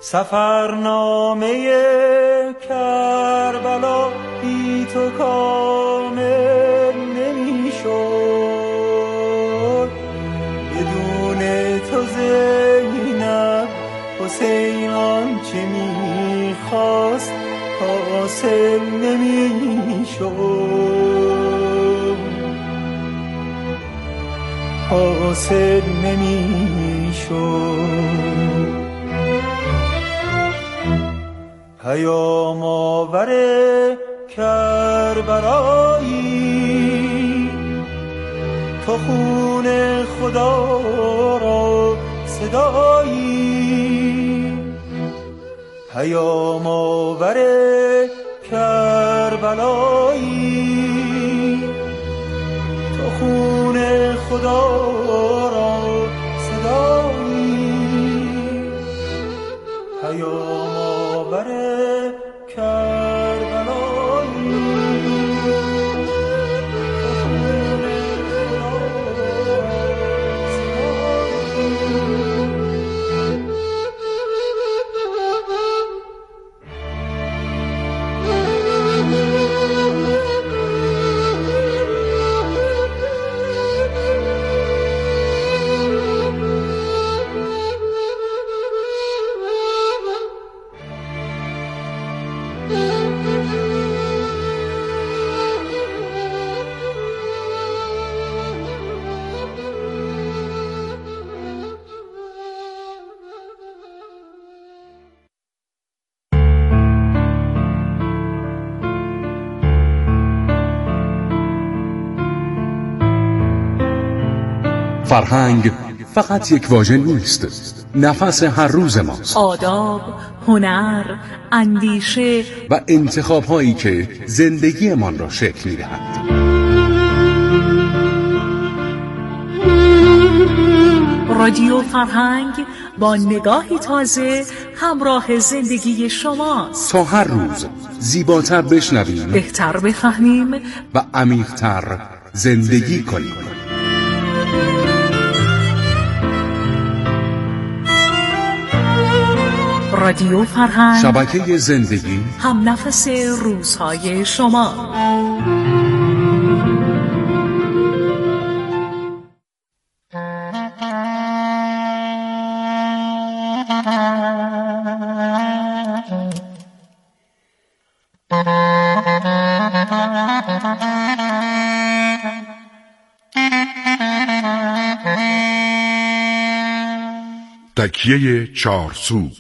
سفرنامه کربلا بی تو کامل نمی شد، بدون تو زینب حسین آنچه می خواست حاصل نمی شد، حاصل نمی شد. پیام آور کربلایی، تو خون خدا را صدایی. پیام آور کربلایی، تو خون خدا را صدایی. پیام آور فرهنگ فقط یک واژه نیست، نفس هر روز ماست. آداب، هنر، اندیشه و انتخاب‌هایی که زندگیمان را شکل می‌دهند. رادیو فرهنگ با نگاهی تازه همراه زندگی شماست. تا هر روز زیباتر بشنویم، بهتر بفهمیم و عمیق‌تر زندگی کنیم. رادیو فرهنگ، شبکه زندگی، هم نفس روزهای شما. تکیه چارسو.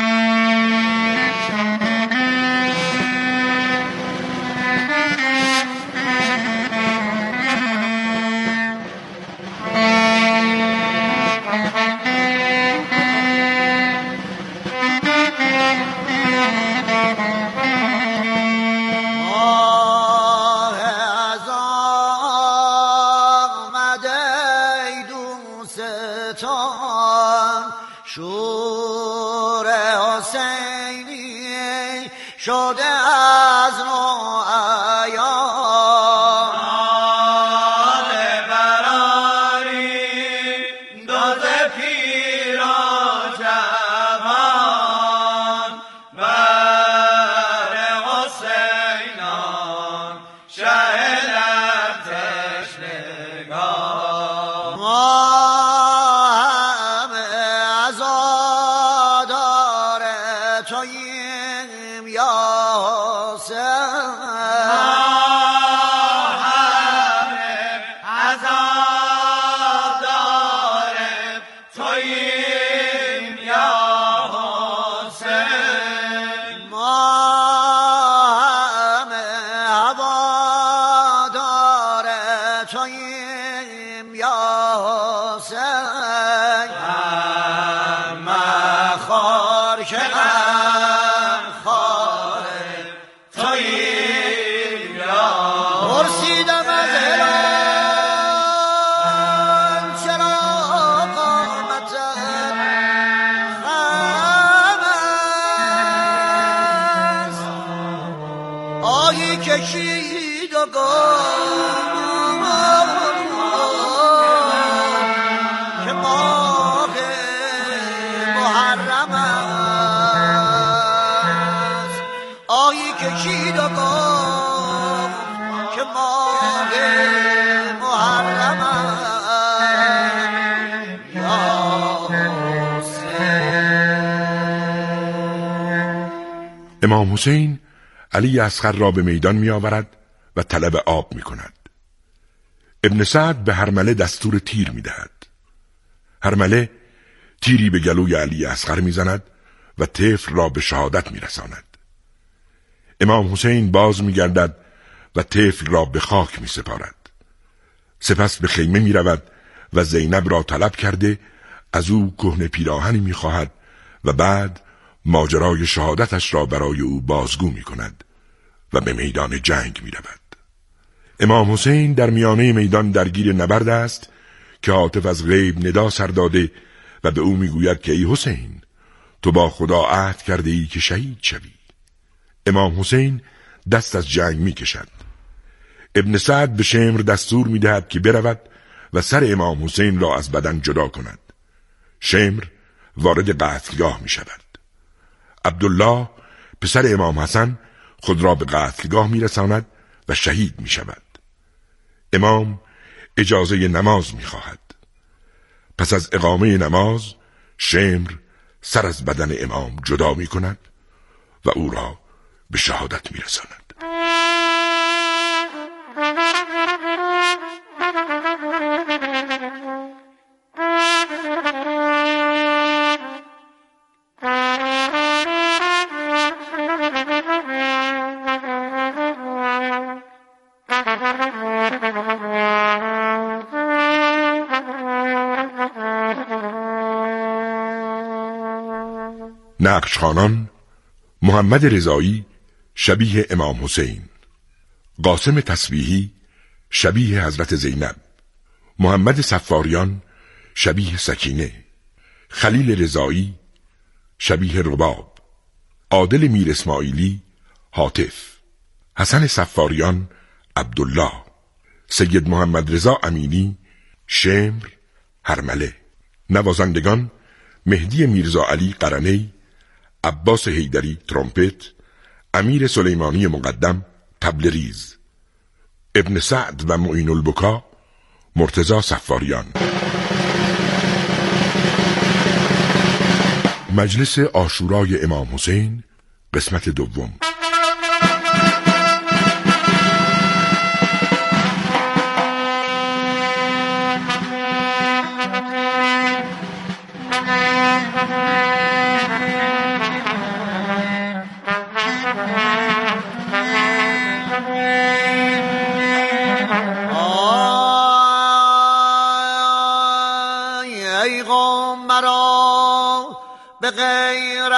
شور حسینی شده از نو عیان، نال براری داز پیر و جوان، بر حسینان شهلت تشنگان. کشید و که ماه محرم است، کشید و گفت که ماه محرمم یا حسین. امام حسین علی اصغر را به میدان می آورد و طلب آب می کند. ابن سعد به هرمله دستور تیر می دهد. هرمله تیری به گلوی علی اصغر می زند و طفل را به شهادت می رساند. امام حسین باز می گردد و طفل را به خاک می سپارد. سپس به خیمه می رود و زینب را طلب کرده از او کهنه پیراهنی می خواهد و بعد ماجرای شهادتش را برای او بازگو می کند و به میدان جنگ می رود. امام حسین در میانه میدان درگیر نبرد است که هاتف از غیب ندا سر داده و به او می گوید که ای حسین، تو با خدا عهد کرده ای که شهید شوی. امام حسین دست از جنگ می کشد. ابن سعد به شمر دستور می دهد که برود و سر امام حسین را از بدن جدا کند. شمر وارد قتلگاه می شود. عبدالله پسر امام حسن خود را به قتلگاه می رساند و شهید می شود. امام اجازه نماز می خواهد. پس از اقامه نماز شمر سر از بدن امام جدا می کند و او را به شهادت می رساند. نقشخوانان: محمد رضایی شبیه امام حسین، قاسم تسبیحی شبیه حضرت زینب، محمد صفاریان شبیه سکینه، خلیل رضایی شبیه رباب، عادل میر اسماعیلی هاتف، حسن صفاریان عبدالله، سید محمد رضا امینی شمر هرمله. نوازندگان: مهدی میرزا علی قرنی، عباس حیدری ترومپت، امیر سلیمانی مقدم طبل‌ریز، ابن سعد و معین البکا مرتضی صفاریان. مجلس عاشورای امام حسین قسمت دوم. ای قوم مرا به غیر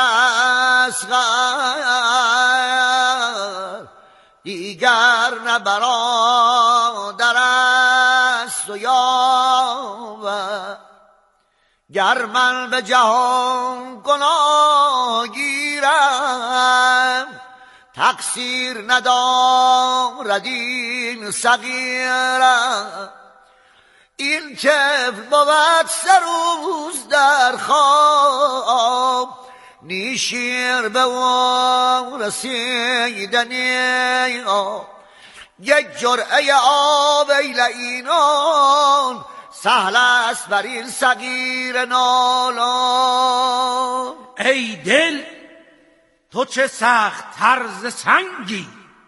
اصغر دیگر نه برادر است و یاور. گر من به جهان گناه گیرم تقصیر ندارد این صغیرم. این طفل بود سه روز در خواب نیشیر به او رسیدنی یک جرعه آب ای لعینان سهل است بر این صغیر نالان. ای دل تو چه سخت طرز سنگی،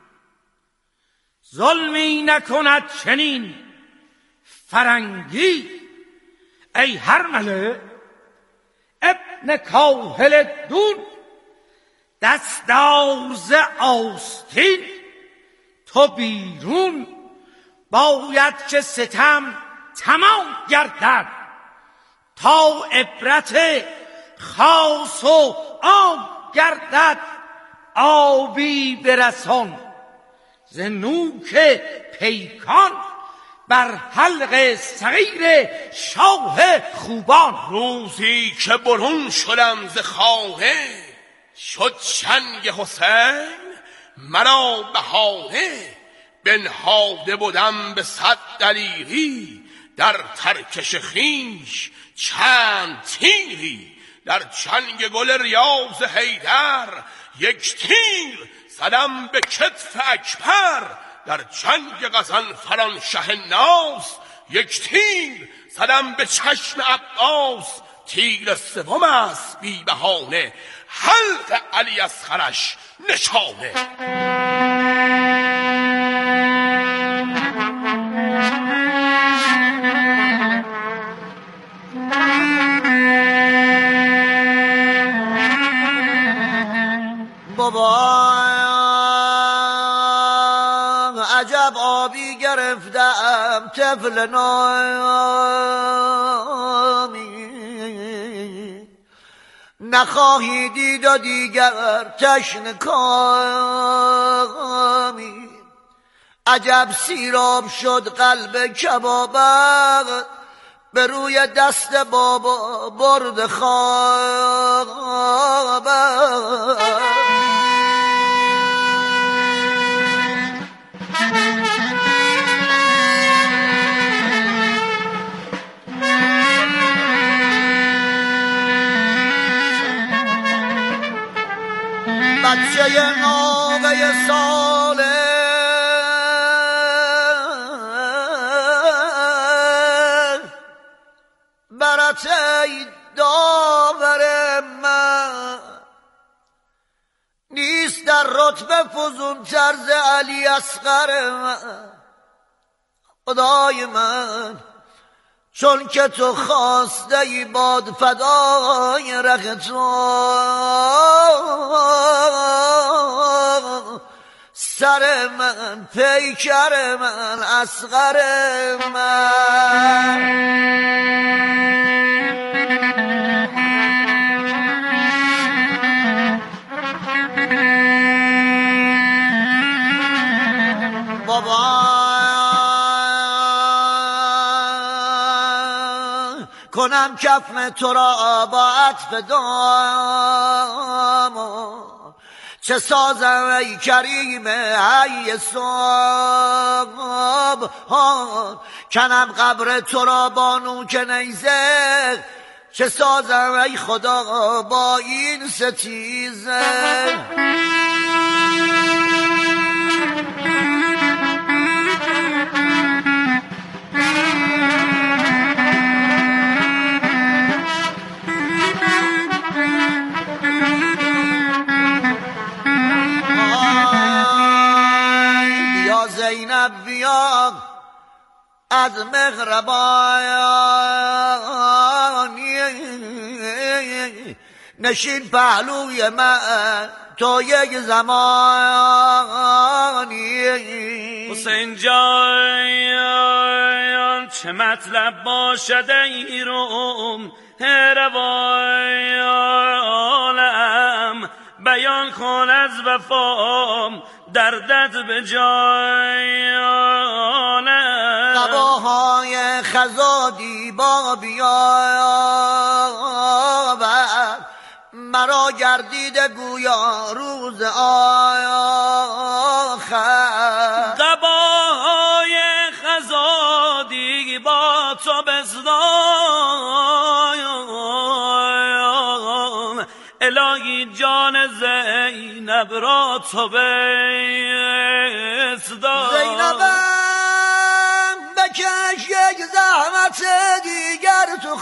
ظلمی نکند چنین فرنگی. ای هرمله ابن کاهل دون دستاز آستین، تو بیرون باید که ستم تمام گردد تا عبرت خاص و عام گردد. آبی برسان ز نوک پیکان بر حلق صغیر شاه خوبان. روزی که برون شدم ز خانه شد چنگ حسین مرا بهانه. بنهاده بودم به 100 دلیری در ترکش خویش چند تیری. در چنگ گل ریاض حیدر یک تیر زدم به کتف اکبر در جنگ غضنفران شه ناس. یک تیر زدم به چشم عباس، تیر سوم است بی بهانه حلق علی اصغرش نشانه. بابا عجب آبی گرفتم طفل نامی، نخواهی دید و دیگر تشنه کامی. عجب سیراب شد قلب کبابت، به روی دست بابا برد خوابت. بچه ناقه ساله برات ای داور من، نیست در رتبه فزون طرز علی اصغر من. خدای من چون که تو خواسته ای باد فدای رخ تو، سر من پیکر من اصغر من. بابا کنم کفن تو را با عطف دام، چه سازم ای کریم حی صبح. کنم قبر تو را با نوک نیزه، چه سازم ای خدا با این ستیزه. زینب بیا از مهربانی، نشین پهلوی من تو یک زمانی. حسین جان چه مطلب باشد ای روم روالم، بیان کن از وفام دردت به جانم. قباهای خزا دیبا بیاور، مرا گردیده گویا روز آخر. قباهای خزا دیبا تو بزدان، الهی جان زینب را تو بستان. زینبم بکش یک زحمت دیگر تو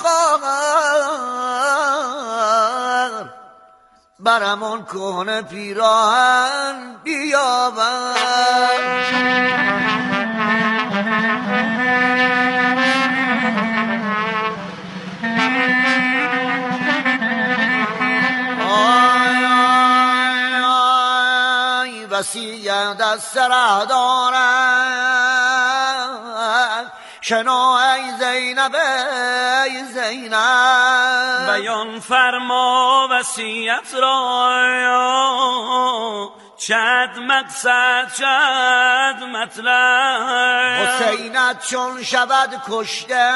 خواهر، برمون کهنه پیراهن بیاور. وصیت از سره دارم، شنو ای زینب ای زینب. بیان فرما وصیت را، چند مقصد چند مطلب. حسینت چون شود کشته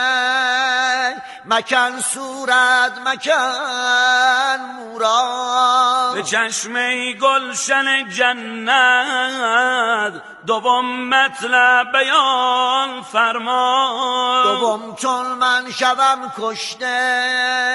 مکن صورت مکن مورا، به چشمه گلشن جنت دوم مطلب بیان فرما. دوم چون من شوم کشته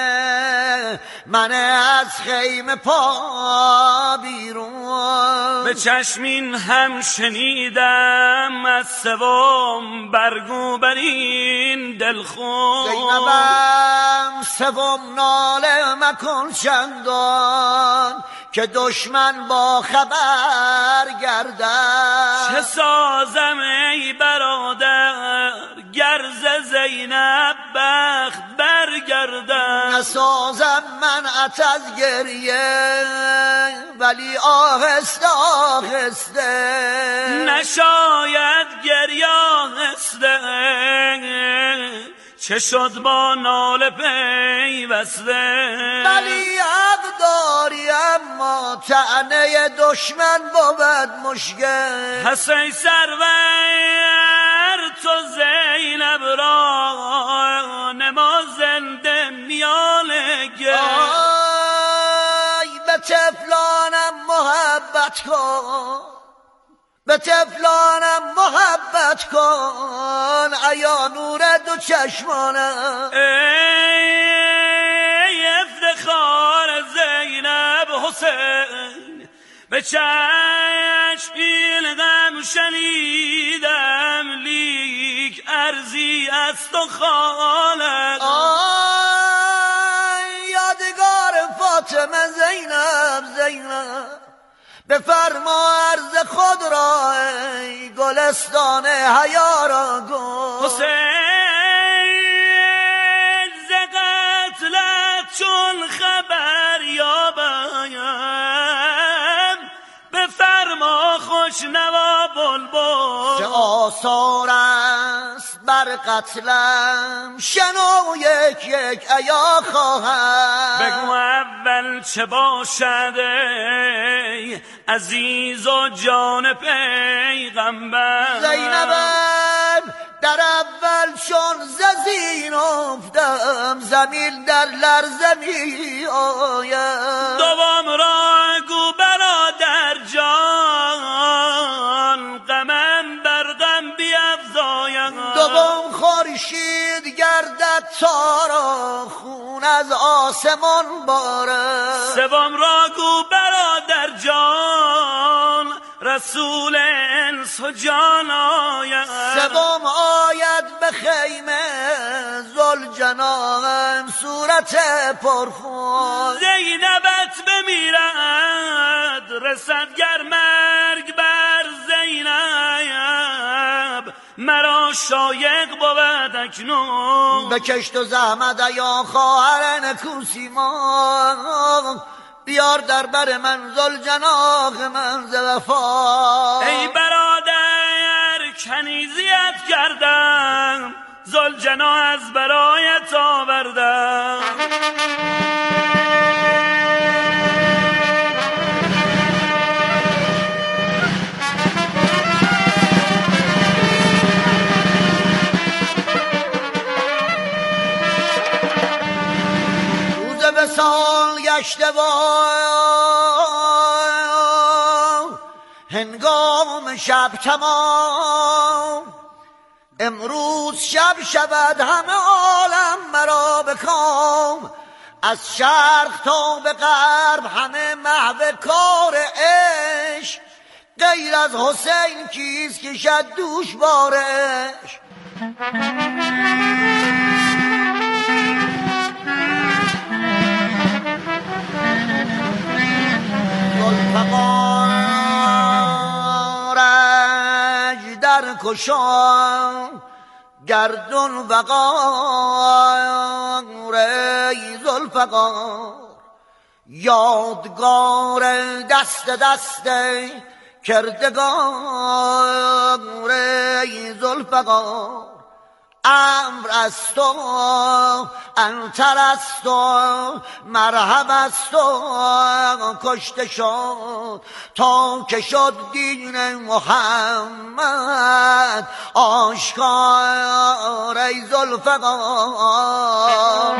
من از خیمه پا بیرون. به چشمین هم شنیدم از سوم برگو برین دلخون. زینبم سوم ناله مکن چندان که دشمن با خبر گردد. چه سازم ای برادر گرز زینب بخت برگردد. نسازم منعت از گریه ولی آهسته آهسته. نشاید گریه آهسته چه شد با ناله پیوسته. ولی حق داری اما طعنه دشمن بود مشکل. پس ای سرور تو زینب را نما زنده میان گل. آی به طفلانم محبت کن، به طفلانم محبت کن ایا نور دو چشمانم. ای افتخار زینب حسین به چشم این غم شنیدم لیک ارزی از تو خالد. یادگار فاطمه زینب زینب بفرما عرض خود را ای گلستان حیا را گو. حسین ز قتلت چون خبر یابم بفرما خوش نوا بلبل. چه آثار است بر قتلم شنو یک یک ایا خواهم. بگو اول چه باشد ای عزیز و جان پیغمبر. زینبم در اول چون زین افتم زمین در لرزه می آید. دوم را گو برادر جان غمم بر غم بیفزاید. دوم خورشید گردد تارا خون از آسمان بارد. سوم را گو برادر جان رسول انس و جان آید. سوم آید به خیمه ذوالجناح صورت پرخون. زینبت بمیرد رسد گر مرگ بر زینب مرا شایق بود اکنون. به کشت و زحمت ایا خواهر نکوسیما بیار در بر من ذوالجناح من ز وفا. ای برادر کنیزیت کردم ذوالجناح از برایت آوردم. روز وصال گشته و هنگام شب تمام. امروز شب شود همه عالم مرا به کام. از شرق تا به غرب همه محو کار عشق. غیر از حسین کیست کشد دوش بارش. ذوالفقارش در کشان گردون وقار ای ذوالفقار. یادگار دست دست کردگار ای ذوالفقار. امر از تو انتر از تو مرهم از تو کشته شد تا که شد دین محمد آشکار ای ذوالفقار.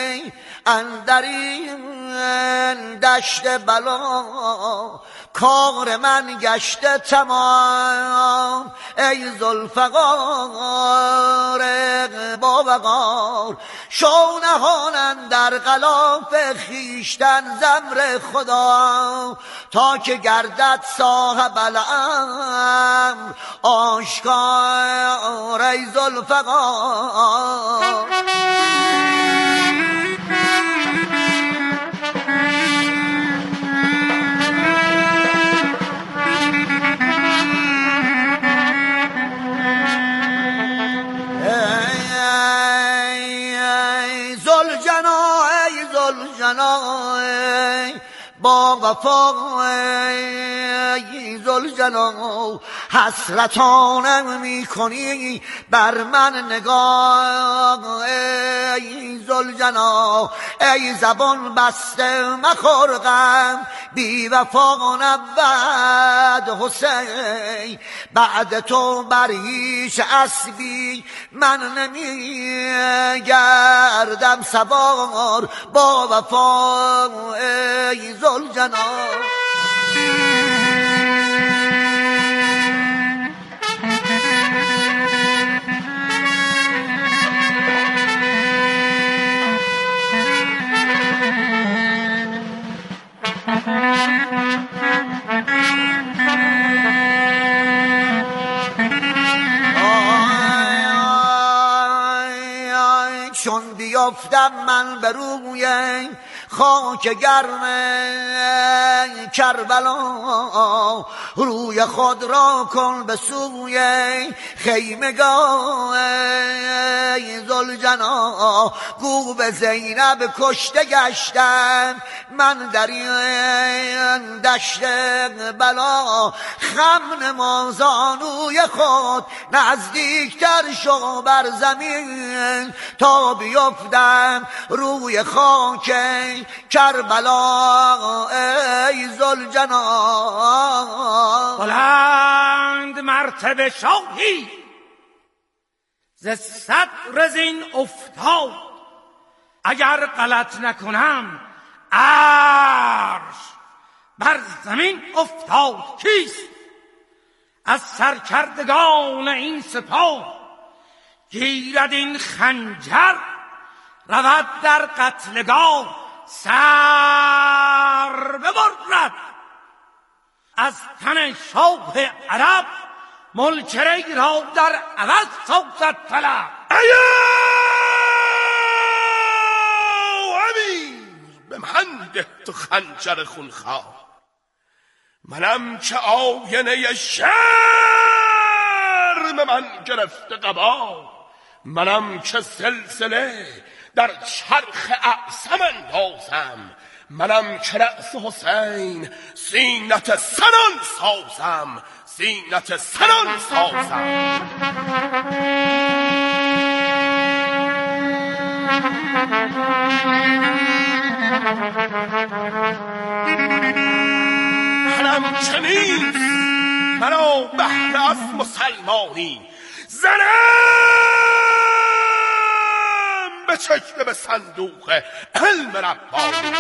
اندرین دشت بلا کار من گشته تمام ای ذوالفقار با وقار شو نهانن در غلاف خیشتن زمر خدا تا که گردد صاحب الامر آشکار ای ذوالفقار با وفا ای ذوالجلال حسرتانم میکنی بر من نگاه ای ذوالجلال ای زبان بسته مخور غم بی وفا نبود حسین بعد تو بر هیچ اسبی من نمیگردم سوار با وفا ای ذوالجلال چون بیافتم من به روی خاک گرم کربلا روی خود را کن به سوی خیمگاه ذوالجنا گو به زینب کشته گشتم من در این دشت بلا خم نما زانوی خود نزدیکتر شو بر زمین تا بیفتم روی خاک کربلا ای ذوالجلال بلند مرتبه شاهی ز صدر زین افتاد اگر غلط نکنم عرش بر زمین افتاد کیست از سرکردگان این سپاه گیرد این خنجر رود در قتلگاه سر ببرد از تن شاه عرب ملکری را در عوض سازد طلب ایا امیر به من ده تو خنجر خونخوار منم که آینه شرم من گرفته قبا منم که سلسله در چرخ اعصم اندازم منم که رأس حسین سینت سنان سازم سینت سنان سازم منم که نیست مرا بهره از مسلمانی زنم به چشم به صندوق علم ربانی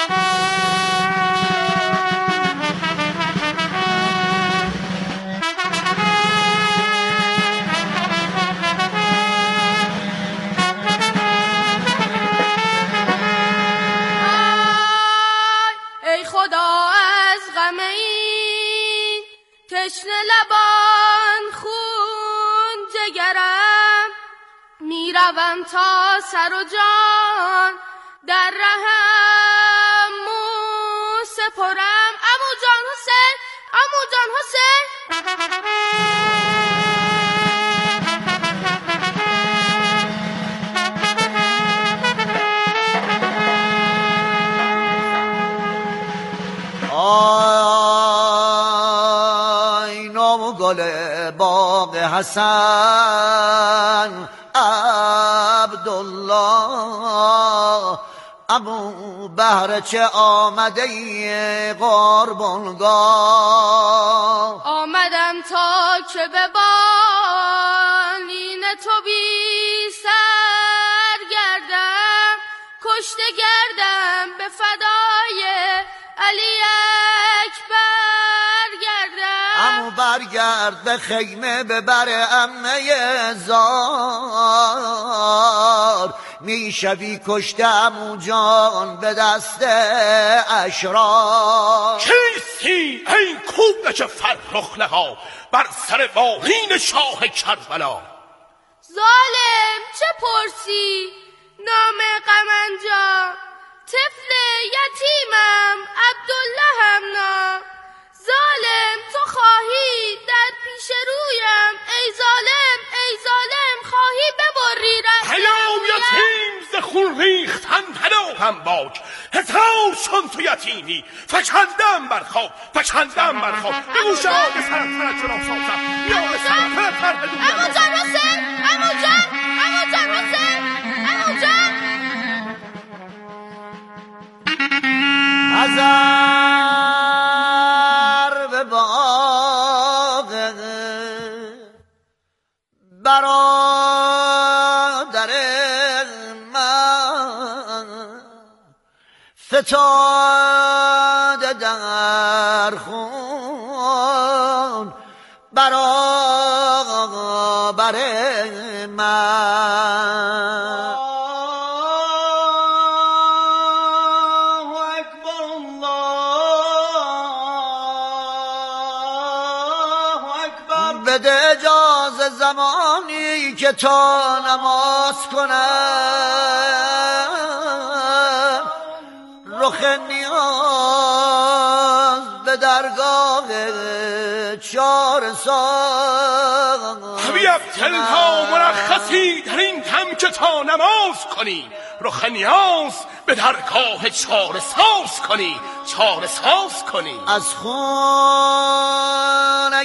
ای خدا از غم این تشنه لبان خون جگرم میروم تا سر و جان در رهم سپرم عمو جان حسین عمو جان حسین آی نام گل باغ حسن عبدالله ابو بهر چه آمده ای قربانگاه آمدم تا که به بالین تو بی سر گردم کشته گردم به فدای علی اکبر گردم. عمو برگرد به خیمه ببر عمه زار، میشوی کشته عمو جان به دست اشرار. کیستی ای کودک فرخ لقا بر سر بالین شاه کربلا؟ ظالم چه پرسی نام قمنجا، طفل یتیمم عبدالله هم نام. ظالم تو خواهی در پیش رویم، ای ظالم ای ظالم خواهی ببری رنگ پیام یتیم ز خون ریختن پناهم باک. هزار چون تو یتیمی فکندم بر خواب، فکندم بر خواب. به گوش آب سرطنت را سازم میان سرطنت بدونم. عمو جان حسین، عمو جان، عمو جان حسین، عمو جان. نظر به باغ برادر من فتاده در خون برابر من. بده اجازه زمانی که تا نماز کنم، رخ نیاز به درگاه چار سال. حبی ابتلها مرخصی در این دم که تا نماز کنی، رخ نیاز به درگاه چار ساز کنی، چار ساز کنی. از خون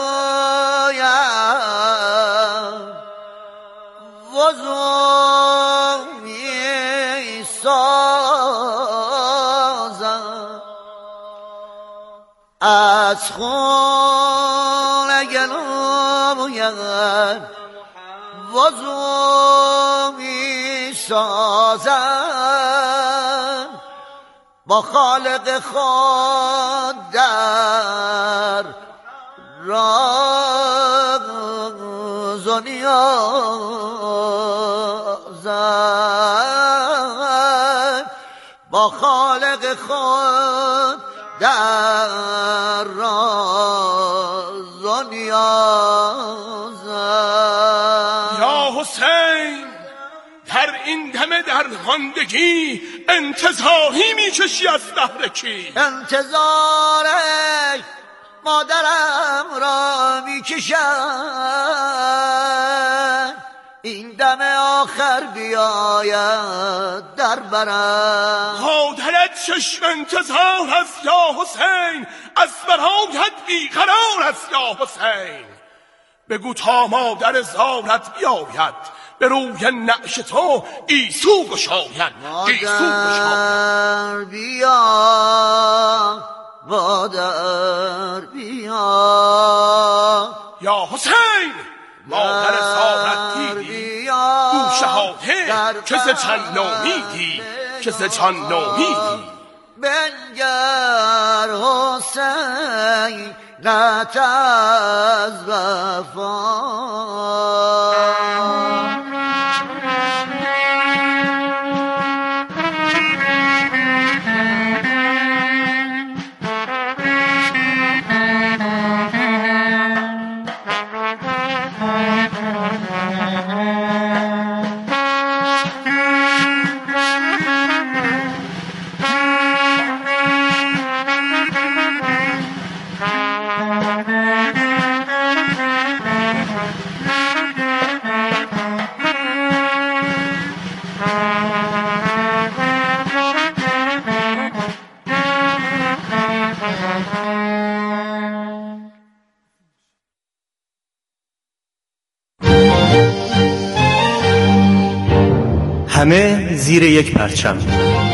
گلویم وضو می سازم، از خون گلویم وضو می سازم، با خالق خود در راز و نیازم، با خالق خود در راز و نیازم. یا حسین در این دم درماندگی انتظاری میکشی از دهر کی؟ انتظار مادرم را میکشم، این دم آخر بیاید در برم. مادرت چشم انتظار است یا حسین، از برایت بیقرار است یا حسین. بگو تا مادر زارت بیاید، به روی نعش تو گیسو گشاید، گیسو مادر بیا، مادر بیا یا حسین. مادر زارت دیدی گوشه هاته که ز چند نومیدی، که ز چند نومیدی. بنگر حسین نت از وفا. همه زیر یک پرچم.